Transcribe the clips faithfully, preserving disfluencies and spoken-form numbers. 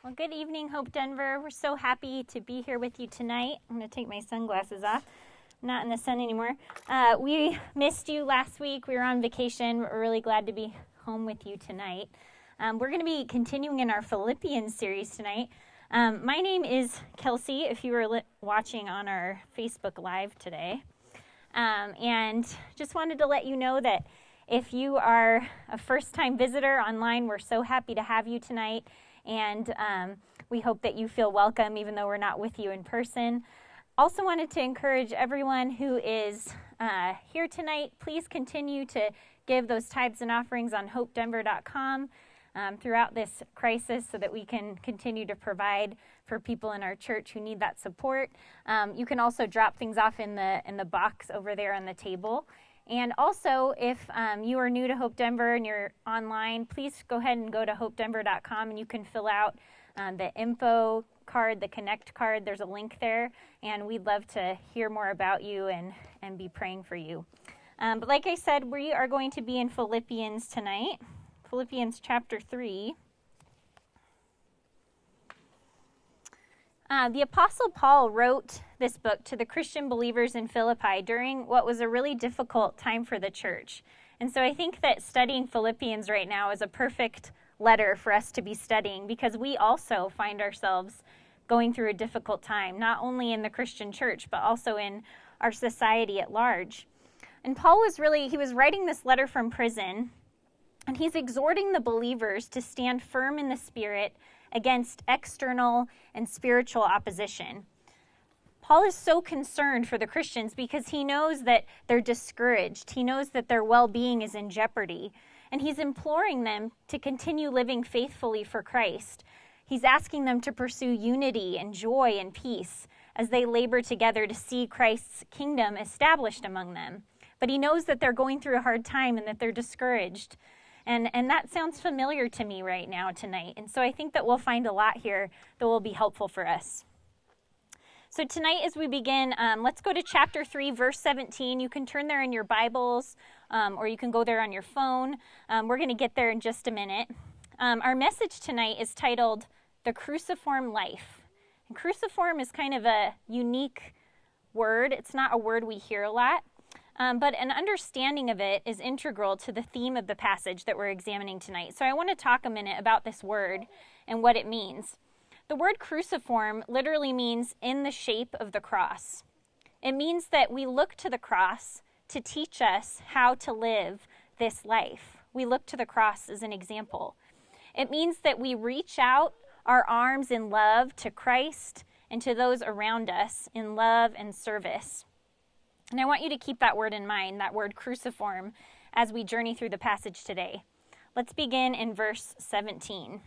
Well, good evening, Hope Denver. We're so happy to be here with you tonight. I'm going to take my sunglasses off. I'm not in the sun anymore. Uh, we missed you last week. We were on vacation. We're really glad to be home with you tonight. Um, we're going to be continuing in our Philippians series tonight. Um, my name is Kelsey, if you were li- watching on our Facebook Live today. Um, and just wanted to let you know that if you are a first-time visitor online, we're so happy to have you tonight. And um, we hope that you feel welcome, even though we're not with you in person. Also wanted to encourage everyone who is uh, here tonight, please continue to give those tithes and offerings on hope denver dot com um, throughout this crisis so that we can continue to provide for people in our church who need that support. Um, you can also drop things off in the in the box over there on the table. And also, if um, you are new to Hope Denver and you're online, please go ahead and go to hope denver dot com and you can fill out um, the info card, the connect card. There's a link there, and we'd love to hear more about you and, and be praying for you. Um, but like I said, we are going to be in Philippians tonight, Philippians chapter three. Uh, the Apostle Paul wrote this book to the Christian believers in Philippi during what was a really difficult time for the church. And so I think that studying Philippians right now is a perfect letter for us to be studying because we also find ourselves going through a difficult time, not only in the Christian church, but also in our society at large. And Paul was really, he was writing this letter from prison, and he's exhorting the believers to stand firm in the Spirit against external and spiritual opposition. Paul is so concerned for the Christians because he knows that they're discouraged. He knows that their well-being is in jeopardy. And he's imploring them to continue living faithfully for Christ. He's asking them to pursue unity and joy and peace as they labor together to see Christ's kingdom established among them. But he knows that they're going through a hard time and that they're discouraged. And and that sounds familiar to me right now tonight. And so I think that we'll find a lot here that will be helpful for us. So tonight as we begin, um, let's go to chapter three, verse seventeen. You can turn there in your Bibles, um, or you can go there on your phone. Um, we're going to get there in just a minute. Um, our message tonight is titled, The Cruciform Life. And cruciform is kind of a unique word. It's not a word we hear a lot. Um, but an understanding of it is integral to the theme of the passage that we're examining tonight. So I want to talk a minute about this word and what it means. The word cruciform literally means in the shape of the cross. It means that we look to the cross to teach us how to live this life. We look to the cross as an example. It means that we reach out our arms in love to Christ and to those around us in love and service. And I want you to keep that word in mind, that word cruciform, as we journey through the passage today. Let's begin in verse seventeen.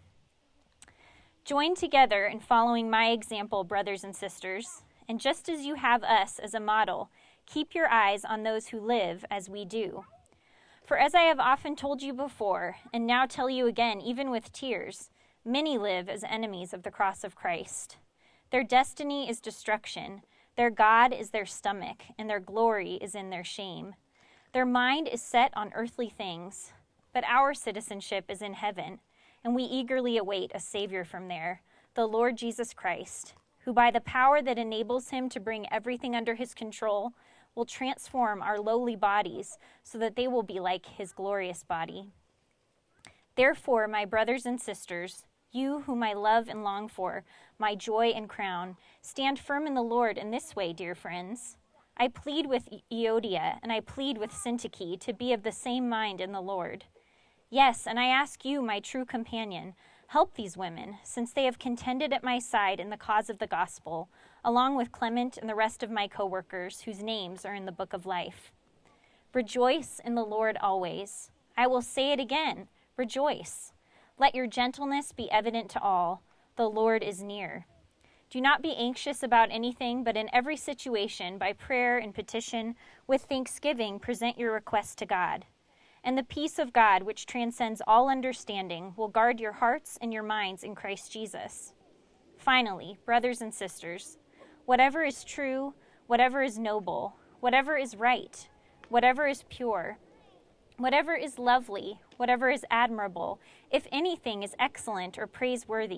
Join together in following my example, brothers and sisters, and just as you have us as a model, keep your eyes on those who live as we do. For as I have often told you before, and now tell you again, even with tears, many live as enemies of the cross of Christ. Their destiny is destruction. Their God is their stomach, and their glory is in their shame. Their mind is set on earthly things, but our citizenship is in heaven, and we eagerly await a Savior from there, the Lord Jesus Christ, who by the power that enables him to bring everything under his control will transform our lowly bodies so that they will be like his glorious body. Therefore, my brothers and sisters, you whom I love and long for, my joy and crown, stand firm in the Lord in this way, dear friends. I plead with Euodia and I plead with Syntyche to be of the same mind in the Lord. Yes, and I ask you, my true companion, help these women, since they have contended at my side in the cause of the gospel, along with Clement and the rest of my co-workers, whose names are in the book of life. Rejoice in the Lord always. I will say it again, rejoice. Let your gentleness be evident to all. The Lord is near. Do not be anxious about anything, but in every situation, by prayer and petition, with thanksgiving, present your requests to God. And the peace of God, which transcends all understanding, will guard your hearts and your minds in Christ Jesus. Finally, brothers and sisters, whatever is true, whatever is noble, whatever is right, whatever is pure, whatever is lovely, whatever is admirable, if anything is excellent or praiseworthy,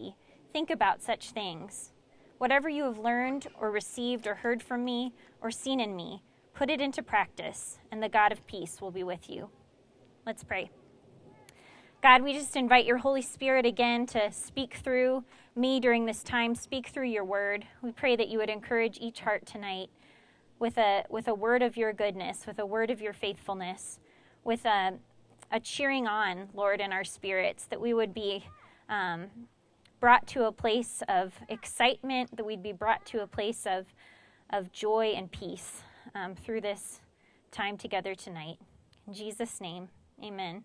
think about such things. Whatever you have learned or received or heard from me or seen in me, put it into practice, and the God of peace will be with you. Let's pray. God, we just invite your Holy Spirit again to speak through me during this time, speak through your word. We pray that you would encourage each heart tonight with a with a word of your goodness, with a word of your faithfulness, with a, a cheering on, Lord, in our spirits, that we would be um, brought to a place of excitement, that we'd be brought to a place of, of joy and peace um, through this time together tonight. In Jesus' name, amen.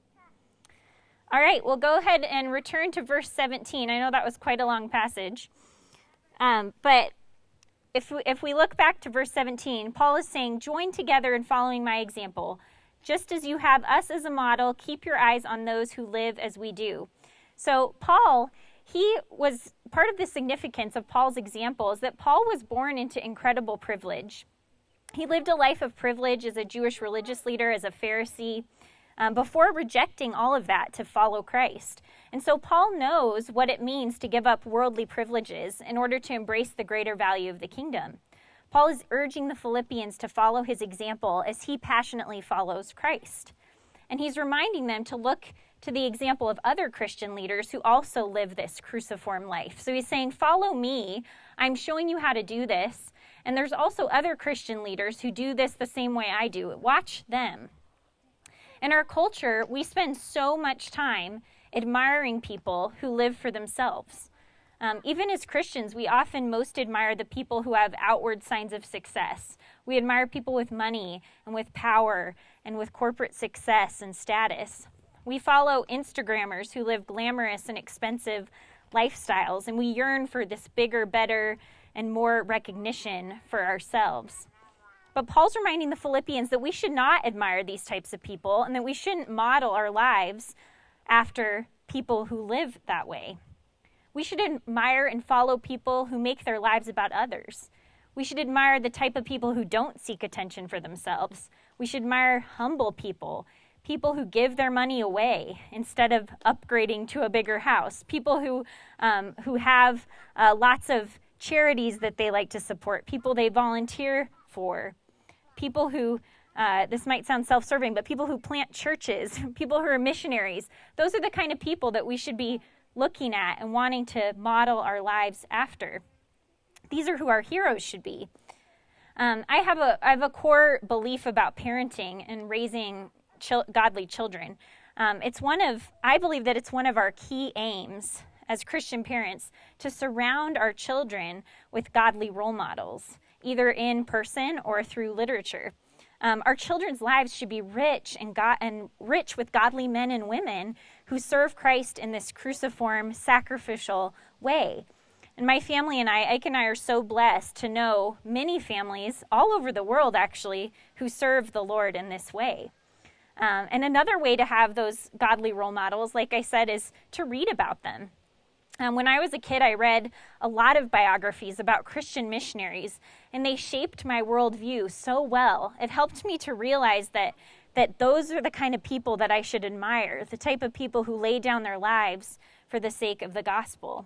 All right, we'll go ahead and return to verse seventeen. I know that was quite a long passage, um, but if we, if we look back to verse seventeen, Paul is saying, join together in following my example. Just as you have us as a model, keep your eyes on those who live as we do. So Paul, he was, part of the significance of Paul's example is that Paul was born into incredible privilege. He lived a life of privilege as a Jewish religious leader, as a Pharisee, um, before rejecting all of that to follow Christ. And so Paul knows what it means to give up worldly privileges in order to embrace the greater value of the kingdom. Paul is urging the Philippians to follow his example as he passionately follows Christ. And he's reminding them to look to the example of other Christian leaders who also live this cruciform life. So he's saying, follow me. I'm showing you how to do this. And there's also other Christian leaders who do this the same way I do. Watch them. In our culture, we spend so much time admiring people who live for themselves. Um, even as Christians, we often most admire the people who have outward signs of success. We admire people with money and with power and with corporate success and status. We follow Instagrammers who live glamorous and expensive lifestyles, and we yearn for this bigger, better, and more recognition for ourselves. But Paul's reminding the Philippians that we should not admire these types of people and that we shouldn't model our lives after people who live that way. We should admire and follow people who make their lives about others. We should admire the type of people who don't seek attention for themselves. We should admire humble people, people who give their money away instead of upgrading to a bigger house, people who um, who have uh, lots of charities that they like to support, people they volunteer for, people who, uh, this might sound self-serving, but people who plant churches, people who are missionaries. Those are the kind of people that we should be looking at and wanting to model our lives after. These are who our heroes should be. Um, I have a I have a core belief about parenting and raising chil- godly children. Um, it's one of I believe that it's one of our key aims as Christian parents to surround our children with godly role models, either in person or through literature. Um, our children's lives should be rich and, God, and rich with godly men and women who serve Christ in this cruciform, sacrificial way. And my family and I, Ike and I, are so blessed to know many families all over the world, actually, who serve the Lord in this way. Um, and another way to have those godly role models, like I said, is to read about them. Um, when I was a kid, I read a lot of biographies about Christian missionaries, and they shaped my worldview so well. It helped me to realize that that those are the kind of people that I should admire, the type of people who lay down their lives for the sake of the gospel.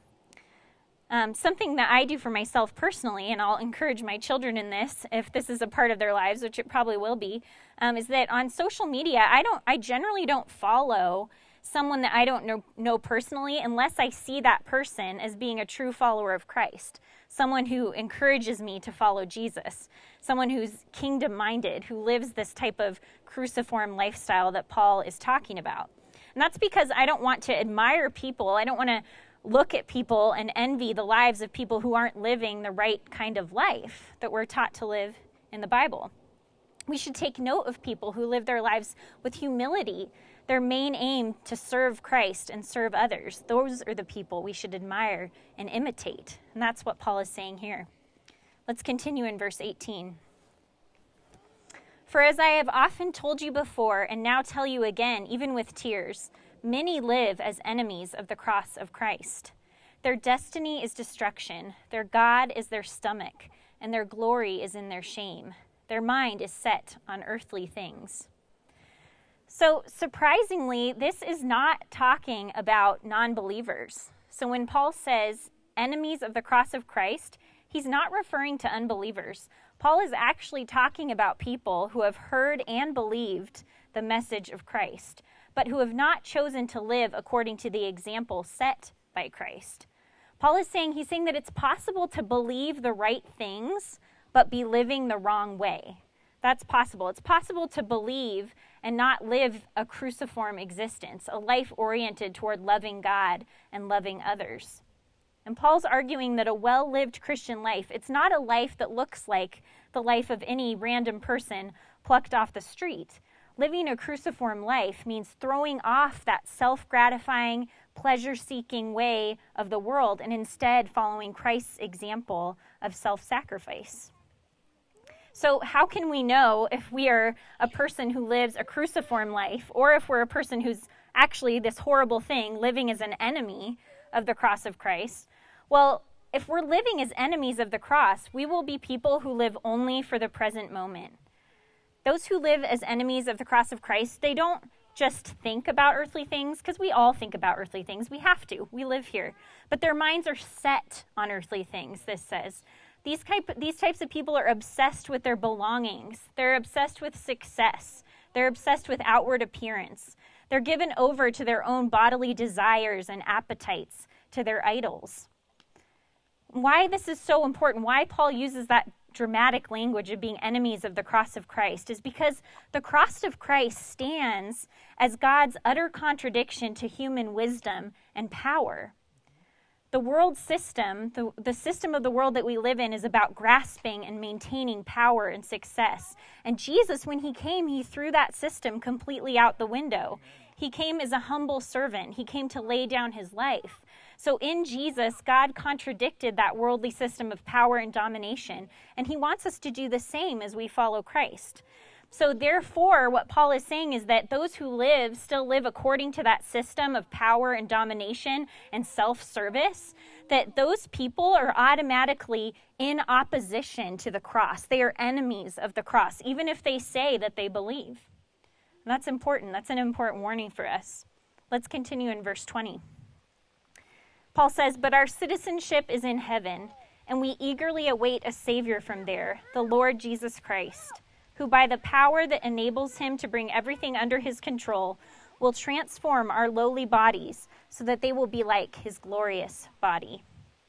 Um, something that I do for myself personally, and I'll encourage my children in this, if this is a part of their lives, which it probably will be, um, is that on social media, I don't, I generally don't follow someone that I don't know, know personally unless I see that person as being a true follower of Christ, someone who encourages me to follow Jesus, someone who's kingdom-minded, who lives this type of cruciform lifestyle that Paul is talking about. And that's because I don't want to admire people. I don't want to look at people and envy the lives of people who aren't living the right kind of life that we're taught to live in the Bible. We should take note of people who live their lives with humility, their main aim to serve Christ and serve others. Those are the people we should admire and imitate. And that's what Paul is saying here. Let's continue in verse eighteen. For as I have often told you before, and now tell you again, even with tears, many live as enemies of the cross of Christ. Their destiny is destruction, their God is their stomach, and their glory is in their shame. Their mind is set on earthly things. So surprisingly, this is not talking about non-believers. So when Paul says enemies of the cross of Christ, he's not referring to unbelievers. Paul is actually talking about people who have heard and believed the message of Christ, but who have not chosen to live according to the example set by Christ. Paul is saying, he's saying that it's possible to believe the right things, but be living the wrong way. That's possible. It's possible to believe and not live a cruciform existence, a life oriented toward loving God and loving others. And Paul's arguing that a well-lived Christian life, it's not a life that looks like the life of any random person plucked off the street. Living a cruciform life means throwing off that self-gratifying, pleasure-seeking way of the world and instead following Christ's example of self-sacrifice. So how can we know if we are a person who lives a cruciform life, or if we're a person who's actually this horrible thing, living as an enemy of the cross of Christ? Well, if we're living as enemies of the cross, we will be people who live only for the present moment. Those who live as enemies of the cross of Christ, they don't just think about earthly things, because we all think about earthly things. We have to. We live here. But their minds are set on earthly things, this says. These type, these types of people are obsessed with their belongings. They're obsessed with success. They're obsessed with outward appearance. They're given over to their own bodily desires and appetites, to their idols. Why this is so important, why Paul uses that dramatic language of being enemies of the cross of Christ, is because the cross of Christ stands as God's utter contradiction to human wisdom and power. The world system, the, the system of the world that we live in, is about grasping and maintaining power and success. And Jesus, when he came, he threw that system completely out the window. He came as a humble servant. He came to lay down his life. So in Jesus, God contradicted that worldly system of power and domination, and he wants us to do the same as we follow Christ. So therefore, what Paul is saying is that those who live still live according to that system of power and domination and self-service, that those people are automatically in opposition to the cross. They are enemies of the cross, even if they say that they believe. And that's important. That's an important warning for us. Let's continue in verse twenty. Paul says, "But our citizenship is in heaven, and we eagerly await a Savior from there, the Lord Jesus Christ, who by the power that enables him to bring everything under his control will transform our lowly bodies so that they will be like his glorious body."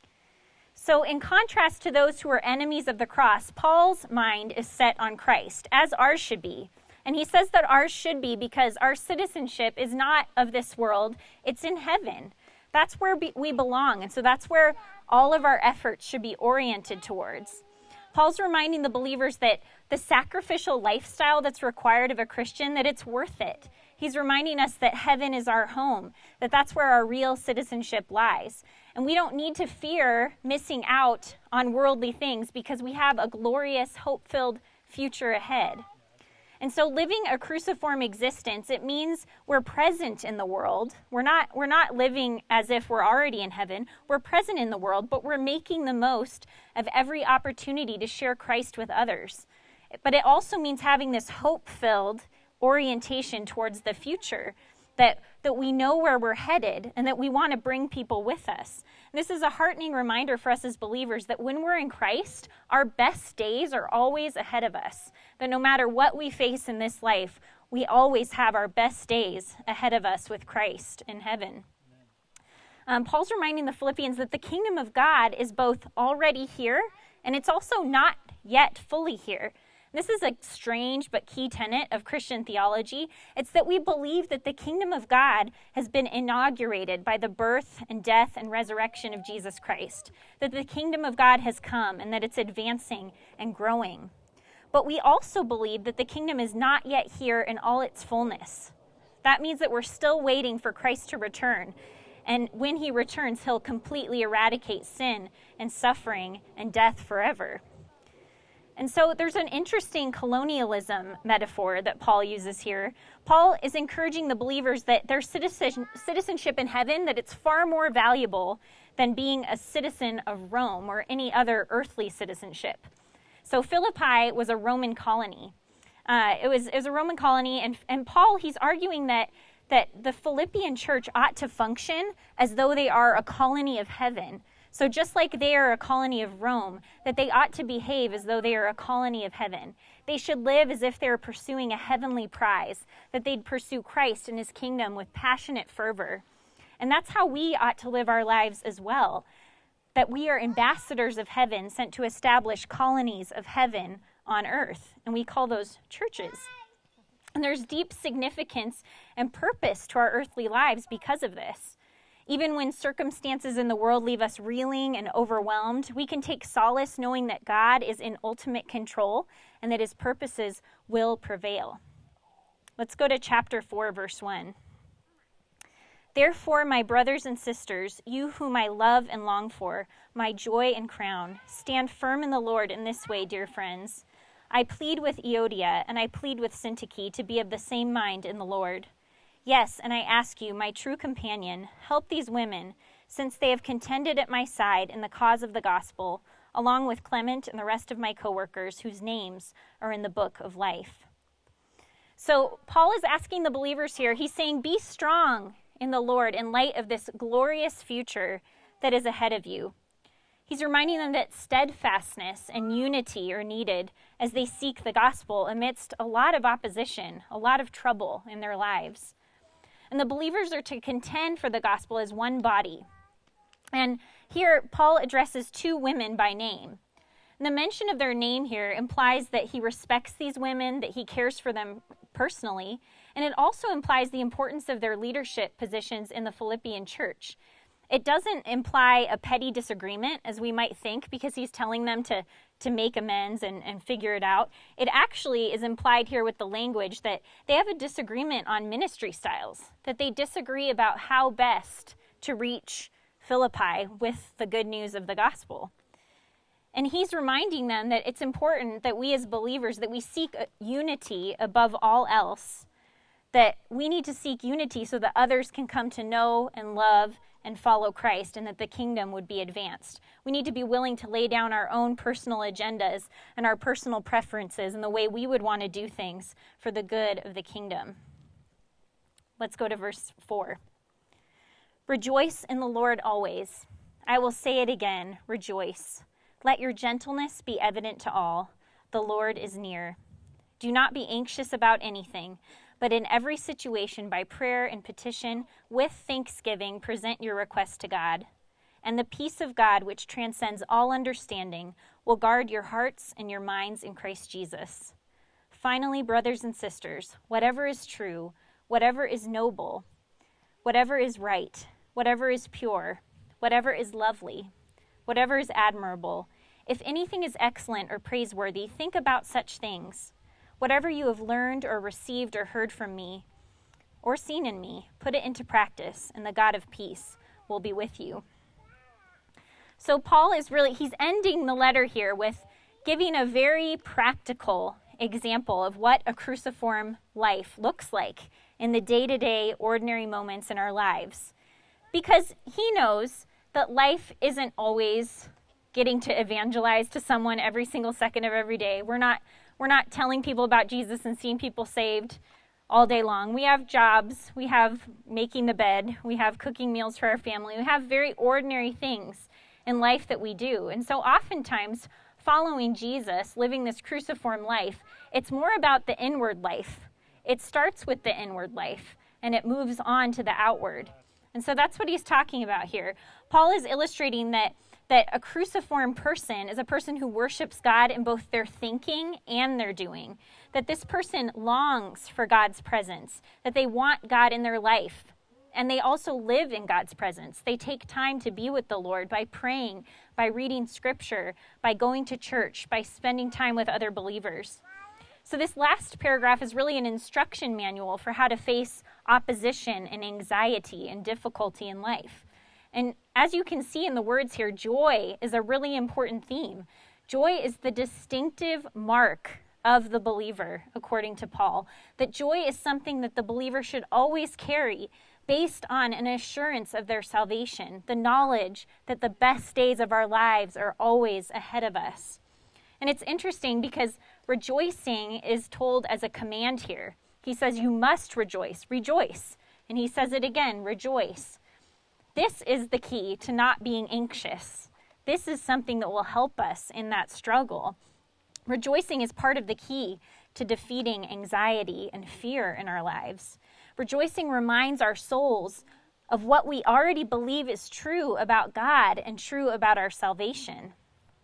So in contrast to those who are enemies of the cross, Paul's mind is set on Christ, as ours should be. And he says that ours should be because our citizenship is not of this world, it's in heaven. That's where we belong, and so that's where all of our efforts should be oriented towards. Paul's reminding the believers that the sacrificial lifestyle that's required of a Christian, that it's worth it. He's reminding us that heaven is our home, that that's where our real citizenship lies. And we don't need to fear missing out on worldly things because we have a glorious, hope-filled future ahead. And so living a cruciform existence, it means we're present in the world. We're not, we're not living as if we're already in heaven. We're present in the world, but we're making the most of every opportunity to share Christ with others. But it also means having this hope-filled orientation towards the future, that, that we know where we're headed and that we want to bring people with us. This is a heartening reminder for us as believers that when we're in Christ, our best days are always ahead of us. That no matter what we face in this life, we always have our best days ahead of us with Christ in heaven. Um, Paul's reminding the Philippians that the kingdom of God is both already here and it's also not yet fully here. This is a strange but key tenet of Christian theology. It's that we believe that the kingdom of God has been inaugurated by the birth and death and resurrection of Jesus Christ. That the kingdom of God has come and that it's advancing and growing. But we also believe that the kingdom is not yet here in all its fullness. That means that we're still waiting for Christ to return. And when he returns, he'll completely eradicate sin and suffering and death forever. And so there's an interesting colonialism metaphor that Paul uses here. Paul is encouraging the believers that their citizen, citizenship in heaven, that it's far more valuable than being a citizen of Rome or any other earthly citizenship. So Philippi was a Roman colony. Uh, it was, it was a Roman colony, and, and Paul, he's arguing that, that the Philippian church ought to function as though they are a colony of heaven. So just like they are a colony of Rome, that they ought to behave as though they are a colony of heaven. They should live as if they are pursuing a heavenly prize, that they'd pursue Christ and his kingdom with passionate fervor. And that's how we ought to live our lives as well, that we are ambassadors of heaven sent to establish colonies of heaven on earth. And we call those churches. And there's deep significance and purpose to our earthly lives because of this. Even when circumstances in the world leave us reeling and overwhelmed, we can take solace knowing that God is in ultimate control and that his purposes will prevail. Let's go to chapter four, verse one. Therefore, my brothers and sisters, you whom I love and long for, my joy and crown, stand firm in the Lord in this way, dear friends. I plead with Euodia and I plead with Syntyche to be of the same mind in the Lord. Yes, and I ask you, my true companion, help these women, since they have contended at my side in the cause of the gospel, along with Clement and the rest of my co-workers whose names are in the book of life. So Paul is asking the believers here, he's saying, be strong in the Lord in light of this glorious future that is ahead of you. He's reminding them that steadfastness and unity are needed as they seek the gospel amidst a lot of opposition, a lot of trouble in their lives. And the believers are to contend for the gospel as one body. And here, Paul addresses two women by name. And the mention of their name here implies that he respects these women, that he cares for them personally, and it also implies the importance of their leadership positions in the Philippian church. It doesn't imply a petty disagreement, as we might think, because he's telling them to, to make amends and, and figure it out. It actually is implied here with the language that they have a disagreement on ministry styles, that they disagree about how best to reach Philippi with the good news of the gospel. And he's reminding them that it's important that we as believers, that we seek unity above all else, that we need to seek unity so that others can come to know and love and follow Christ, and that the kingdom would be advanced. We need to be willing to lay down our own personal agendas and our personal preferences and the way we would want to do things for the good of the kingdom. Let's go to verse four. Rejoice in the Lord always. I will say it again, rejoice. Let your gentleness be evident to all. The Lord is near. Do not be anxious about anything, but in every situation, by prayer and petition, with thanksgiving, present your requests to God. And the peace of God, which transcends all understanding, will guard your hearts and your minds in Christ Jesus. Finally, brothers and sisters, whatever is true, whatever is noble, whatever is right, whatever is pure, whatever is lovely, whatever is admirable, if anything is excellent or praiseworthy, think about such things. Whatever you have learned or received or heard from me or seen in me, put it into practice, and the God of peace will be with you. So Paul is really, he's ending the letter here with giving a very practical example of what a cruciform life looks like in the day-to-day ordinary moments in our lives. Because he knows that life isn't always getting to evangelize to someone every single second of every day. We're not We're not telling people about Jesus and seeing people saved all day long. We have jobs. We have making the bed. We have cooking meals for our family. We have very ordinary things in life that we do. And so oftentimes, following Jesus, living this cruciform life, it's more about the inward life. It starts with the inward life, and it moves on to the outward. And so that's what he's talking about here. Paul is illustrating that that a cruciform person is a person who worships God in both their thinking and their doing, that this person longs for God's presence, that they want God in their life, and they also live in God's presence. They take time to be with the Lord by praying, by reading scripture, by going to church, by spending time with other believers. So this last paragraph is really an instruction manual for how to face opposition and anxiety and difficulty in life. And as you can see in the words here, joy is a really important theme. Joy is the distinctive mark of the believer, according to Paul. That joy is something that the believer should always carry based on an assurance of their salvation, the knowledge that the best days of our lives are always ahead of us. And it's interesting because rejoicing is told as a command here. He says, you must rejoice, rejoice. And he says it again, rejoice. This is the key to not being anxious. This is something that will help us in that struggle. Rejoicing is part of the key to defeating anxiety and fear in our lives. Rejoicing reminds our souls of what we already believe is true about God and true about our salvation.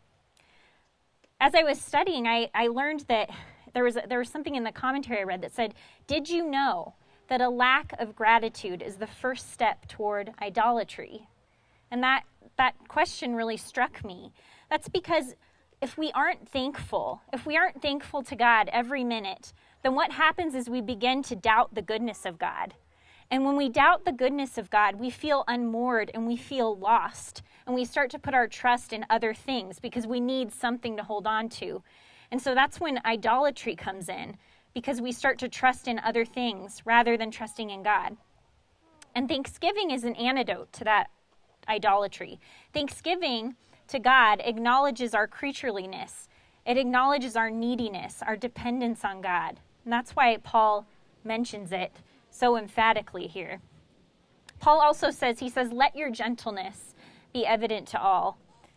As I was studying, I, I learned that there was, a, there was something in the commentary I read that said, did you know that a lack of gratitude is the first step toward idolatry? And that, that question really struck me. That's because if we aren't thankful, if we aren't thankful to God every minute, then what happens is we begin to doubt the goodness of God. And when we doubt the goodness of God, we feel unmoored and we feel lost. And we start to put our trust in other things because we need something to hold on to. And so that's when idolatry comes in, because we start to trust in other things rather than trusting in God. And Thanksgiving is an antidote to that idolatry. Thanksgiving to God acknowledges our creatureliness. It acknowledges our neediness, our dependence on God. And that's why Paul mentions it so emphatically here. Paul also says, he says, let your gentleness be evident to all.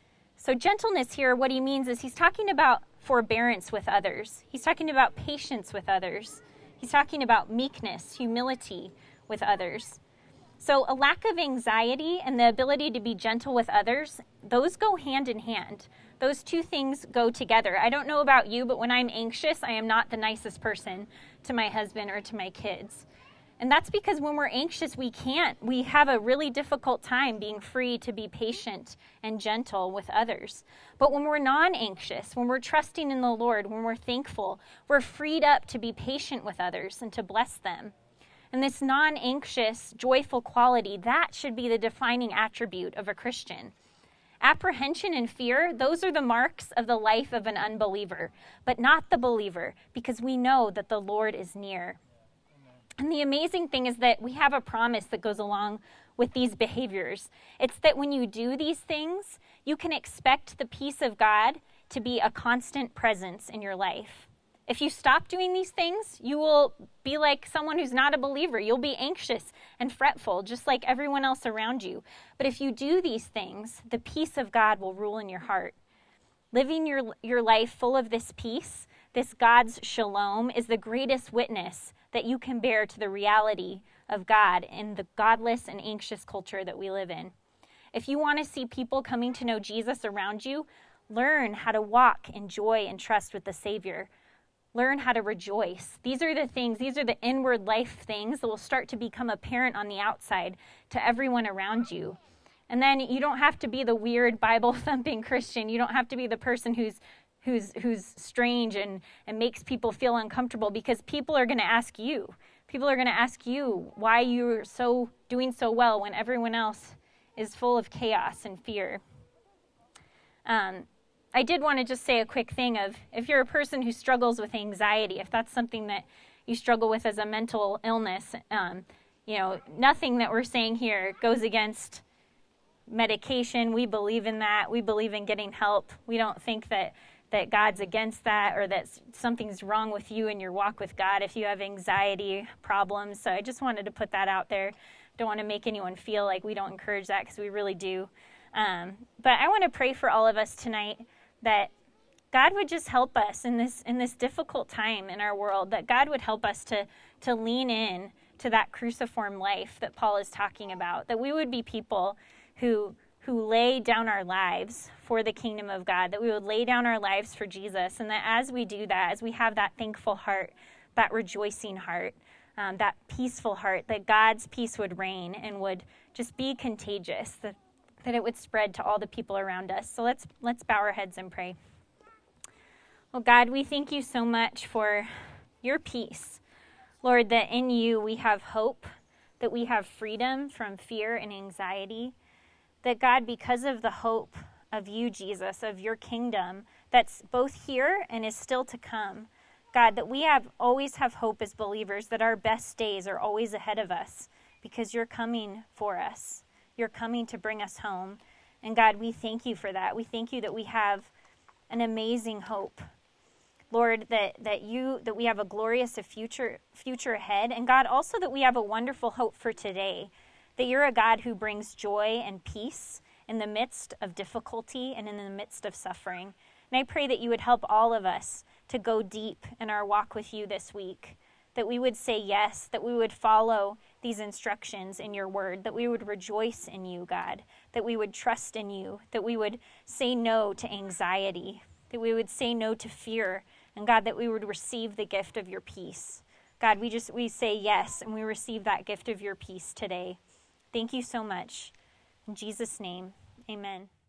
So gentleness here, what he means is he's talking about forbearance with others. He's talking about patience with others. He's talking about meekness, humility with others. So a lack of anxiety and the ability to be gentle with others, those go hand in hand. Those two things go together. I don't know about you, but when I'm anxious, I am not the nicest person to my husband or to my kids. And that's because when we're anxious, we can't. We have a really difficult time being free to be patient and gentle with others. But when we're non-anxious, when we're trusting in the Lord, when we're thankful, we're freed up to be patient with others and to bless them. And this non-anxious, joyful quality, that should be the defining attribute of a Christian. Apprehension and fear, those are the marks of the life of an unbeliever, but not the believer, because we know that the Lord is near. And the amazing thing is that we have a promise that goes along with these behaviors. It's that when you do these things, you can expect the peace of God to be a constant presence in your life. If you stop doing these things, you will be like someone who's not a believer. You'll be anxious and fretful, just like everyone else around you. But if you do these things, the peace of God will rule in your heart. Living your, your life full of this peace, this God's shalom, is the greatest witness that you can bear to the reality of God in the godless and anxious culture that we live in. If you want to see people coming to know Jesus around you, learn how to walk in joy and trust with the Savior. Learn how to rejoice. These are the things, these are the inward life things that will start to become apparent on the outside to everyone around you. And then you don't have to be the weird Bible-thumping Christian. You don't have to be the person who's who's who's strange and, and makes people feel uncomfortable, because people are going to ask you. People are going to ask you why you're so doing so well when everyone else is full of chaos and fear. Um, I did want to just say a quick thing of, if you're a person who struggles with anxiety, if that's something that you struggle with as a mental illness, um, you know, nothing that we're saying here goes against medication. We believe in that. We believe in getting help. We don't think that that God's against that or that something's wrong with you in your walk with God if you have anxiety problems. So I just wanted to put that out there. Don't want to make anyone feel like we don't encourage that, because we really do. Um, but I want to pray for all of us tonight that God would just help us in this in this difficult time in our world, that God would help us to, to lean in to that cruciform life that Paul is talking about, that we would be people who who lay down our lives for the kingdom of God, that we would lay down our lives for Jesus, and that as we do that, as we have that thankful heart, that rejoicing heart, um, that peaceful heart, that God's peace would reign and would just be contagious, that, that it would spread to all the people around us. So let's let's bow our heads and pray. Well, God, we thank you so much for your peace. Lord, that in you we have hope, that we have freedom from fear and anxiety, that God, because of the hope of you, Jesus, of your kingdom, that's both here and is still to come, God, that we have always have hope as believers, that our best days are always ahead of us because you're coming for us. You're coming to bring us home. And God, we thank you for that. We thank you that we have an amazing hope, Lord, that, that you that we have a glorious future future ahead, and God, also that we have a wonderful hope for today, that you're a God who brings joy and peace in the midst of difficulty and in the midst of suffering. And I pray that you would help all of us to go deep in our walk with you this week, that we would say yes, that we would follow these instructions in your word, that we would rejoice in you, God, that we would trust in you, that we would say no to anxiety, that we would say no to fear, and God, that we would receive the gift of your peace. God, we just, we say yes, and we receive that gift of your peace today. Thank you so much. In Jesus' name, amen.